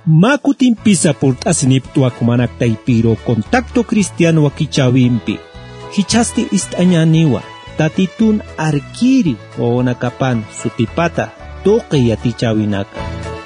Makutin pisa por asinip tuakumanak taipiro contacto cristiano wakichawimpi. Hichasti istañaniwa, tatitun arkiri o nakapan sutipata toque yatichawinaka.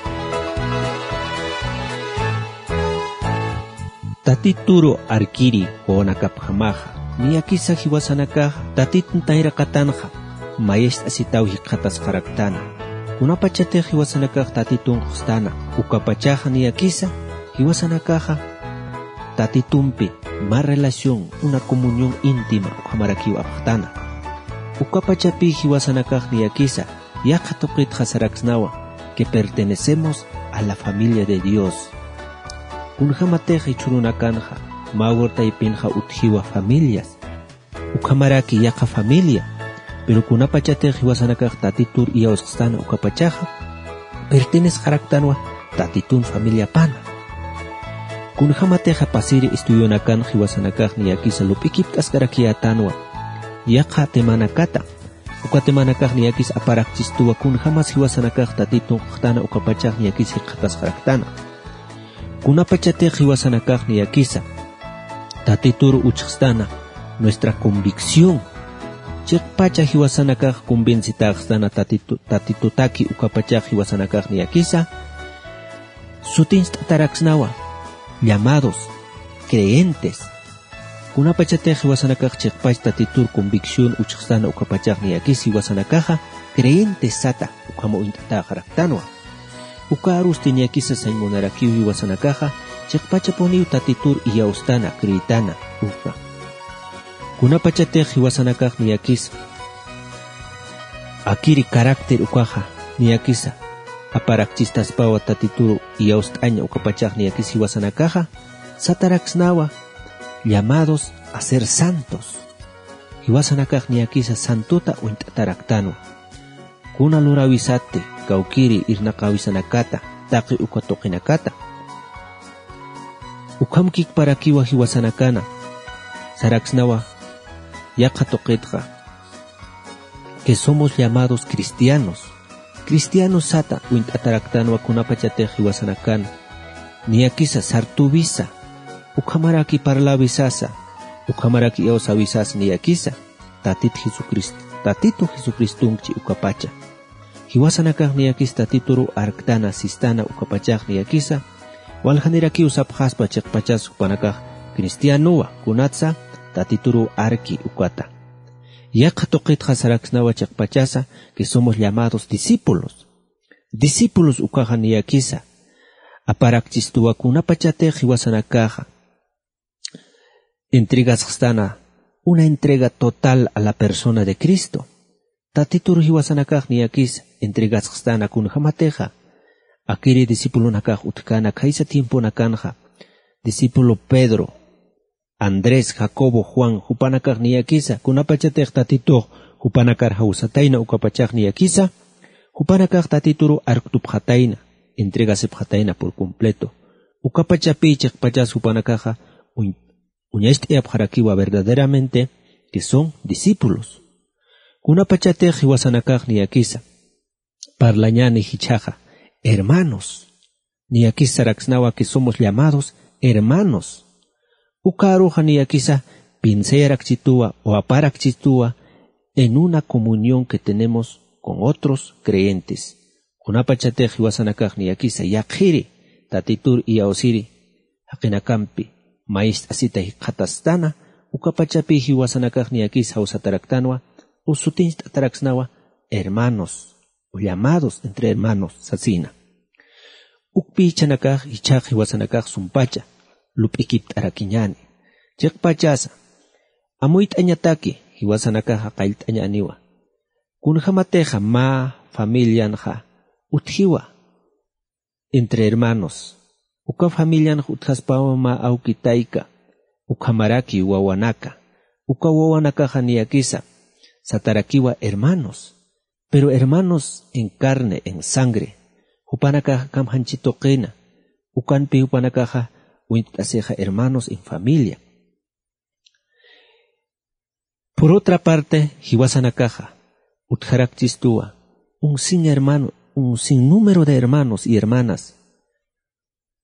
Tatituro arkiri o nakapjamaja, niyakisa hiwasanakaja, tatitun tairakatanja, mayest asitaw hikatas karaktana. Unapachate hiwasanakaja tatitun kustana, ukapachaja niyakisa, hiwasanakaja, tatitumpi, más relación, una comunión íntima, ukamarakiwa apjtana. Ukapachapi hiwasanakaja niyakisa, yakatokit hasaraksnawa, que pertenecemos a la familia de Dios. Kunjamateja ichurunakanja, maworta y pinja utjiwa familias. Ukamaraki yaka familia, pero kunapachateja hiwasanakaja tatitur y ausstana ukapachaja, pertenece jaraktanwa tatitun familia pana. Kunjamateja pasiri estuyonakan hiwasanakaja niyakisa lupikip askarakiatanwa, yaka temanakata. Ukatemanakaja niyakis aparakchistuwa kunjamas hiwasanakaja tatitun ktana ukapachaja niyakis hikatas jaraktana. Kunapachateja hiwasanakaja niyakisa, tatituru uchstana, nuestra convicción. Chikpacha hiwasanakaja convencitajstana tatitutaki ukapachaja hiwasanakaja niyakisa, sutinstataraksnawa, llamados, creyentes. Kunapachateja hiwasanakaja chikpacha tatitur convicción uchstana ukapachaja niyakis hiwasanakaja, creyentes sata ukamo intatajaraktanwa. Ukarusti niyakisa saymonarakiu hiwasanakaja, chikpacha poniu tatitur y austana, creitana, uka. Kunapachateja hiwasanakaja niyakisa, akiri carácter ukaja niyakisa, aparakchistaspawa tatituru y austaña ukapachaja niyakis hiwasanakaja, sataraksnawa, llamados a ser santos. Hiwasanakaja niyakisa santuta uintataraktanwa. Kuna lurawisate, kaukiri irnakawisanakata, taki ukatokinakata. Ukamkik parakiwa hiwasanakana, saraksnawa, yakatoketja, que somos llamados cristianos. Cristianos sata uintataraktanwa kunapachateja hiwasanakana, niyakisa sartuvisa, ukamaraki parlavisasa, ukamaraki eosavisasa niyakisa, tatitu Jesucristunchi ukapacha. Hiwasanakaja niyakis tatituru arktana sistana ukapachaja niyakisa, walhaniraki usapjaspa chikpachas upanakaja cristianuwa kunatsa tatituru arki ukata. Yakatokitja saraksnawa chikpachasa que somos llamados discípulos. Discípulos ukaja niyakisa, aparakchistuwa kunapachateja hiwasanakaja, entregasjstana, una entrega total a la persona de Cristo. Tatituru hiwasanakaja niyakis, entregasjstana kunjamateja, akiri discípulo nakaja utkana kaisa tiempo nakanja, discípulo Pedro, Andrés, Jacobo, Juan, hupanakaja niyakisa, kunapachateja tatituj, hupanakar usataina ukapachaja niyakisa, hupanakaja tatituru arktupjataina, entregasepjataina por completo. Ukapachapi chikpachas hupanakaja, uñaisteyapjarakiwa verdaderamente que son discípulos. Kunapachateja hiwasanakaja niyakisa, parlañani hichaja, hermanos. Niyakisa saraksnawa que somos llamados hermanos. Ukaruja niyakisa pinseyarakchitua o aparakchitua en una comunión que tenemos con otros creyentes. Kunapachateja hiwasanakaja niyakisa yakjiri, tatitur y ausiri, haqinakampi, maist asita hikatastana, ukapachapi hiwasanakaja niyakisa usataraktanwa, usutinstataraksnawa, hermanos, o llamados entre hermanos, sasina. Ukpi chanakaja hichaj hiwasanakaja sumpacha, lupikip arakiñani. Chikpachasa, amuit añataki, hiwasanakaja kailt añaniwa. Kunjamateja ma familianja, utjiwa, entre hermanos. Uka familian utjaspawa ma aukitaika, ukamaraki wawanaka, uka wawanakaja niyakisa, satarakiwa hermanos, pero hermanos en carne, en sangre. Upanakaja kamhanchitokena, ukanpi upanakaja uintaseja hermanos en familia. Por otra parte, hiwasanakaja, utjarakchistua, un sinnúmero de hermanos y hermanas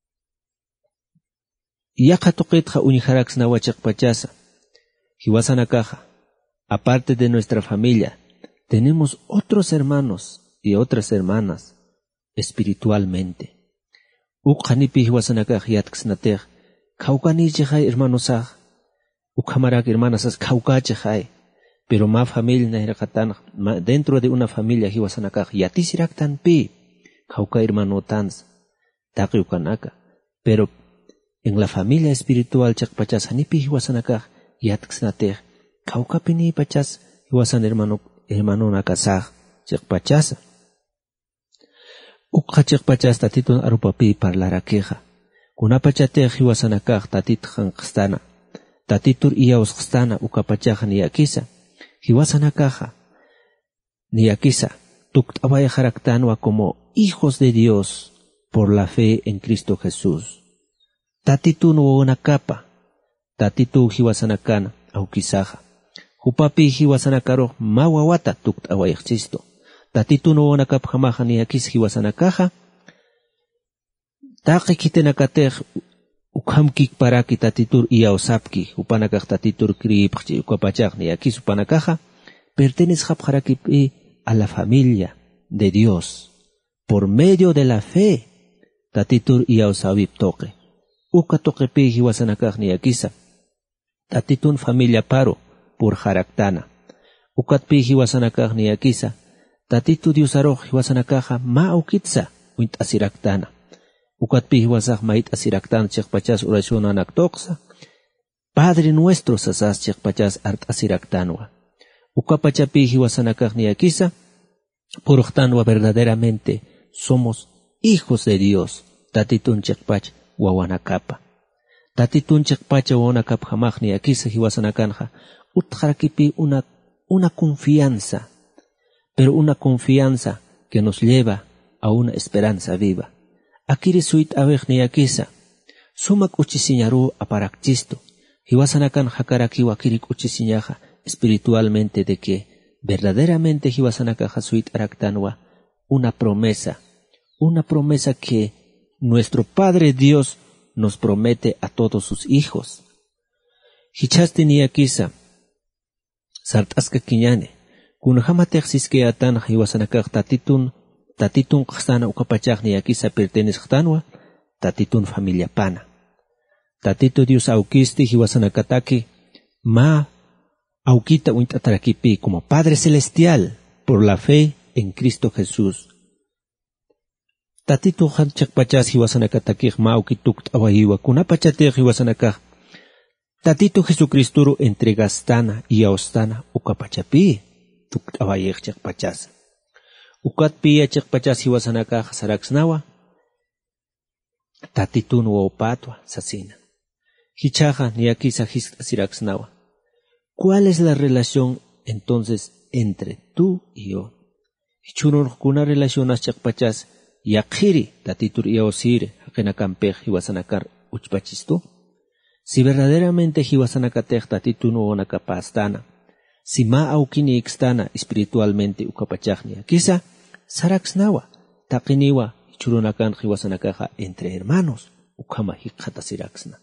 Yaqa tuqitqa uñijaraksnawa chiqpachasa. Hiwasanakaja, aparte de nuestra familia, tenemos otros hermanos y otras hermanas espiritualmente. Uqanipi hiwasanakaj yatksnatej, kaukanijaj hermanosaj, ukamarak hermanasas kaukachaj, pero ma familia nahirakatan, dentro de una familia hiwasanakaj yatisiraktan pi, kauka hermanotans, taqi ukanaka, pero en la familia espiritual chakpachas hanipi hiwasanakaj yatksnatej, kaukapini pachas hiwasan hermano nakasaj chakpachasa. Uqa chakpachas tatitun arupapi parlarakeja. Kunapachatej hiwasanakaj tatitjan qstana. Tatitur iyaus qstana ukapachaja niyakisa. Hiwasanakaja niyakisa tuktawayajaraktánua como hijos de Dios por la fe en Cristo Jesús. Tatitun wawonakapa, tatitu hiwasanakana aukisaja. Hupapi hiwasanakaro mawawata tuktawayajchisto. Tatitun wawonakapa jamaja niyakis hiwasanakaja. Taqi kitenakatej ukhamkik paraki tatitur iyausapki upanakaj tatitur kripchi ukapachaj niyakis upanakaja. Pertenece a la familia de Dios por medio de la fe. Tatitur iyausabib toque. Uka toqepi hiwasanakaj niyakisa. Tatitun familia paro por jaraktana. Ukatpi hiwasanakaj niyakisa. Tatitu diosaroj hiwasanakaja ma aukitsa uint asiraktana. Ukatpi hiwasaj mait asiraktana chekpachas oración anaktoxa. Padre nuestro sasas chekpachas art asiraktanwa. Ukapachapi hiwasanakaj niyakisa. Purujtanwa verdaderamente somos hijos de Dios. Tatitun chekpach wawanakapa. Tatitun chekpach wawanakapa jamaj niyakisa hiwasanakanja. Utjarakipi una confianza. Pero una confianza que nos lleva a una esperanza viva. Akiri suit avej niyakisa. Sumak uchisiñaru aparakchisto. Hiwasanakan hakarakiwa akirik uchisiñaja espiritualmente de que verdaderamente hiwasanakaja suit araktanwa una promesa que nuestro Padre Dios nos promete a todos sus hijos. Hichaste niyakisa. Sartaska kiñane. Kunhamatexis que atan hiwasanakaj tatitun qstana ukapachaj niyakisa pertenezcanwa tatitun familia pana. Tatito Dios aukisti hiwasanakataki ma aukita uintatarakipi como Padre Celestial por la fe en Cristo Jesús. Tatito hanchakpachas hiwasanakataki ma aukitukt awahiwa kunapachatej hiwasanakaj. Tatito Jesucristuro entregastana y aostana ukapachapi tukt awayej chakpachas. Ukatpi chakpachas hiwasanakaj saraksnawa. Tatitun wawpatwa sasina. Hichaja niyakisa siraksnawa. ¿Cuál es la relación entonces entre tú y yo? Hichurun kuna relacionas chakpachas yakiri tatitur iyaosir hakenakampej hiwasanakar uchpachisto. Si verdaderamente hiwasanakatej tatitun wawonakapastana, si ma aukini ikstana espiritualmente ukapachajnia, quizá saraksnawa, taqiniwa hichurunakan hiwasanakaja entre hermanos, ukama hikhatasiraksna.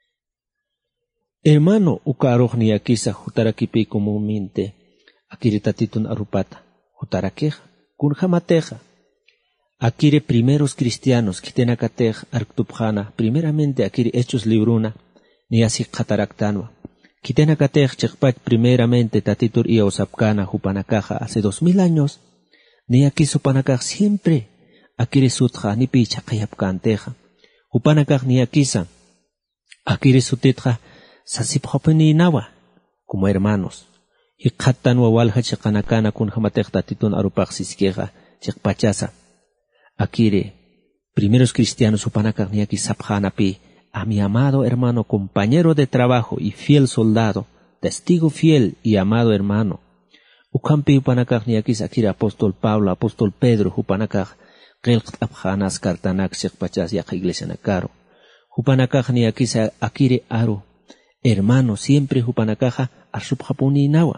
Hermano ukarojnia quizá jutarakipi comúnmente, akiri tatitun arupata, jutarakeja, kunjamateja. Akiri primeros cristianos, kitenakatej arktupjana, primeramente akiri hechos libruna, ni así kataraktanwa. Kitenakatej chekpach primeramente tatitur y osapkana hupanakaja hace 2000 años, ni aquí supanakaj siempre akiri sutja ni picha kayapkanteja. Hupanakaj ni akisa, akiri sutitja sasipjopeni nawa, como hermanos. Hikhatanwa walha chekanakana kun hamatej tatitun arupaj siskeja chekpachasa. Akiri primeros cristianos hupanakaj ni aquí sapjanapi, a mi amado hermano, compañero de trabajo y fiel soldado, testigo fiel y amado hermano. Ukampi upanakaj niyakis akira apóstol Pablo, apóstol Pedro, upanakaj qilqt abjanas kartanak shekpachas yak iglesia nakaro. Upanakaj niyakis akire aro, hermano, siempre upanakaja arsupjapuni nawa.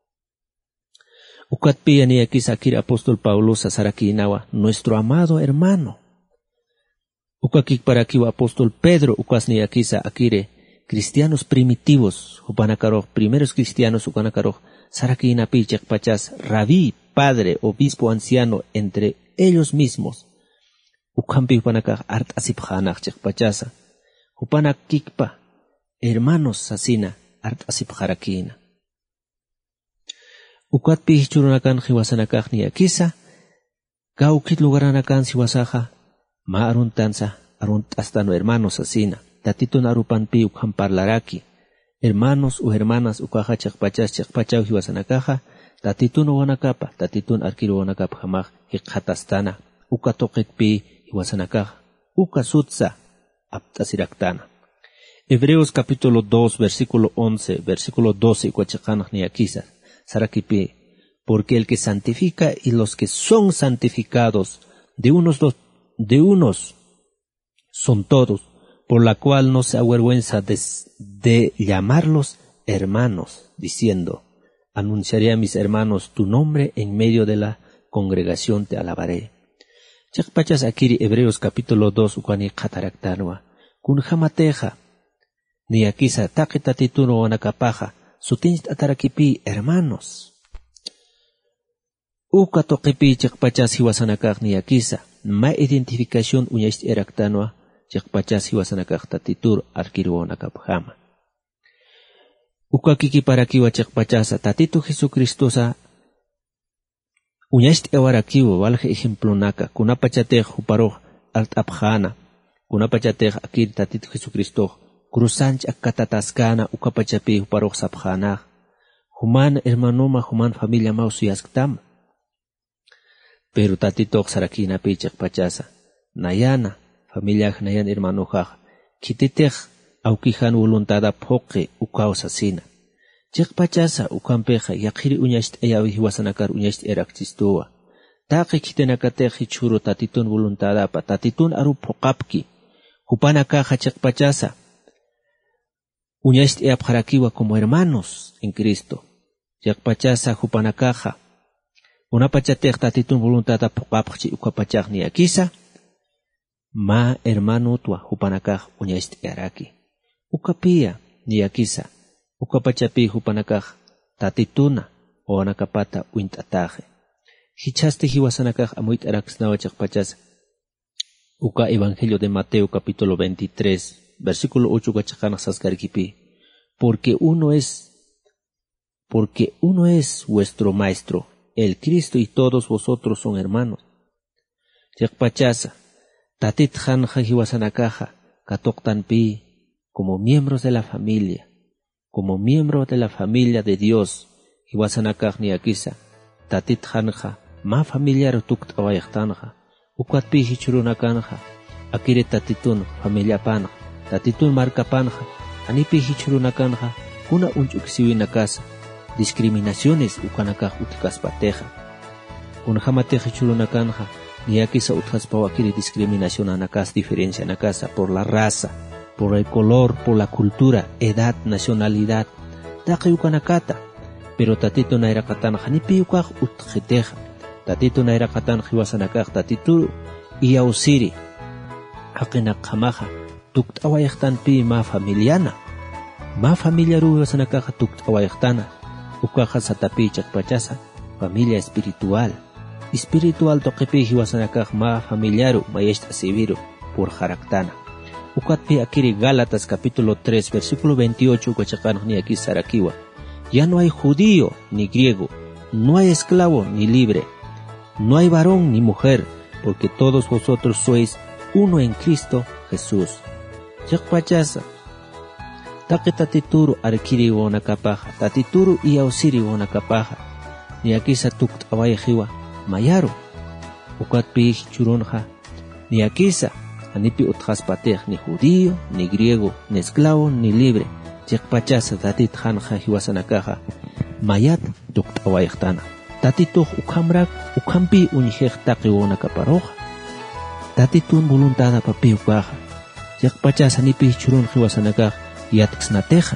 Ukatpi niyakis akira apóstol Pablo sasaraki nawa, nuestro amado hermano. Ukakik para kiwa apóstol Pedro ukasni akisa akire cristianos primitivos, upanakaroj primeros cristianos ukanakaroj saraki inapi chekpachas rabí, padre, obispo, anciano entre ellos mismos. Ukampi upanakaj art asipjanaj chekpachasa. Upanakikpa hermanos sasina art asipjarakina. Ukatpi churunakan hiwasanakaj ni akisa. Kaukit lugaranakan siwasaja. Ma aruntansa arunt hasta no hermanos asina. Tatito narupanpi ukhan parlaraki. Hermanos o hermanas ukaja chakpachau hiwasanakaja. Tatito no wanakapa. Tatitun arkiro wanakapa jamaj hikhatastana. Uka tokekpi hiwasanakaja. Uka sutsa aptasiraktana. Hebreos capítulo 2 versículo 11 versículo 12 ukachakanaj ni akisa. Sarakipi. Porque el que santifica y los que son santificados de unos son todos, por la cual no se avergüenza de llamarlos hermanos, diciendo, anunciaré a mis hermanos tu nombre en medio de la congregación te alabaré. Chakpachas akiri Hebreos capítulo 2 ukani kataraktanwa, kun jamateja, ni akisa takitatituno wanakapaja, sutinst atarakipi hermanos. Uka toqipi chakpachas hiwasanakaj ni akisa, ma identificación uñaist eraktanwa, chakpachas hiwasanakaj tatitur arkiruonakapjama. Uka kiki para kiwa chakpachasa tatitu Jesucristosa uñaist ewarakiwa valje ejemplo naka, kunapachatej huparoj altapjana, kunapachatej akir tatitu Jesucristo, cruzanch akatataskana ukapachapi huparoj sapjanaj, human hermanoma human familia mausuyasktama. Pero tatito sarakina pichak pachasa. Nayana, familia nayan hermano haj. Kititej, aukijan voluntada poke ukausasina. Chek pachasa ukampeja yakiri uñaist ayawi hiwasanakar uñaist erakchistoa. Taki kitenakatej hichuro tatitun voluntada pa tatitun aru pokapki. Hupanakaja chek pachasa. Uñaist eapjarakiwa como hermanos en Cristo. Chek pachasa hupanakaja. Una pachatej tatitun voluntad apokapchi ukapachaj ni akisa, ma hermano tua hupanakaj uñaist araki. Ukapia ni akisa, ukapachapi hupanakaj tatituna o anakapata uintataje. Hichaste hiwasanakaj amuit araksnawa chakpachas. Uka Evangelio de Mateo capítulo 23, versículo 8 gachakanak saskarkipi. Porque uno es vuestro maestro, el Cristo, y todos vosotros son hermanos. Chakpachasa, tatit janja hiwasanakaja, katoktanpi, como miembros de la familia, de Dios, hiwasanakaj ni akisa, tatit janja, ma familiar tukt awaychtanja, ukatpi hichurunakanja, akire tatitun familia panja, tatitun marca panja, anipi hichurunakanja, kuna unchuksiwinakasa, discriminaciones ukanakaj utkaspateja. Unjamateja chulunakanja, ni akisa utkaspawakiri discriminación anakas, diferencia anakasa por la raza, por el color, por la cultura, edad, nacionalidad. Taki ukanakata, pero tatito nairakatanja nipi ukaj utjeteja. Tatito nairakatan hiwasanakaj tatitu y ausiri. Hakinakjamaja, tukt awayajtanpi ma familiana. Ma familiaru hiwasanakaja tukt awayajtana. Ukaja satapi chakpachasa, familia espiritual. Espiritual toqepi hiwasanakaj ma familiaru mayest asiviru por jaraktana. Ukatpi akiri Gálatas capítulo 3 versículo 28 ukachakanaj ni aquí sarakiwa. Ya no hay judío ni griego, no hay esclavo ni libre, no hay varón ni mujer, porque todos vosotros sois uno en Cristo Jesús. Chakpachasa. Taki tatituru arkiri wonakapaja, tatituru y ausiri wonakapaja. Ni akisa tukt awayajiwa, mayaru. Ukatpi churunja, ni akisa, anipi utjaspatej, ni judío, ni griego, ni esclavo, ni libre. Chekpachasa tatit janja hiwasanakaja, mayat tukt awayajtana. Tatituj ukamrak, ukampi unijej taki wonakaparoja. Tatitun voluntada papi ukaja. Chekpachasa anipi churun hiwasanakaja, yatksnateja.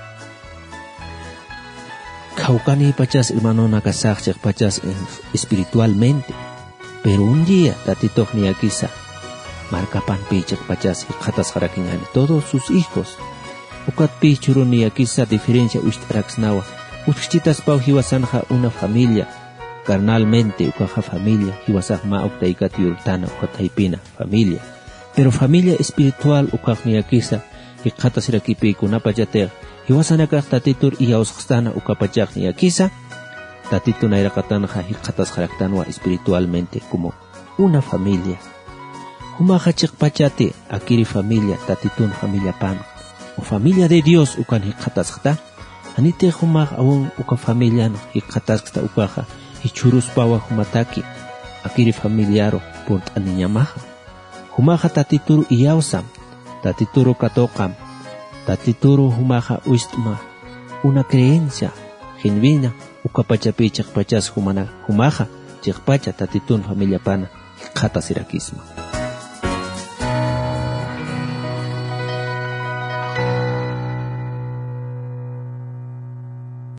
Kaukani pachas hermano nakasach pachas espiritualmente, pero un día tatitoh ni akisa marcapan pichak pachas hiqatas harakiñani todos sus hijos. Ukat pichuruni yakisa diferencia ushtraxnawa. Utchitas pau hiwasanja una familia. Carnalmente ukaja familia hiwasaj ma uktaikat yultana ukataipina familia. Pero familia espiritual ukajni yakisa hiqatas rakipi kunapajatej hiwasanakaj tatitur iyausqstana ukapachajni yakisa tatitu nairakatanja hiqatas haraktanwa espiritualmente como una familia. Humaja chiqpachate akiri familia tatitun familia pan o familia de Dios ukan hiqatasqta anite humaj awun uka familia no hiqatasqta ukaja hichurus pawa humataki akiri familiaro punt aniñamaja humaja tatituru iyausam tatituru katokam tatituru humaja uistma una creencia genuina ukapachapi chiqpachas humaja chiqpacha tatitun familia pana hiqatas irakisma.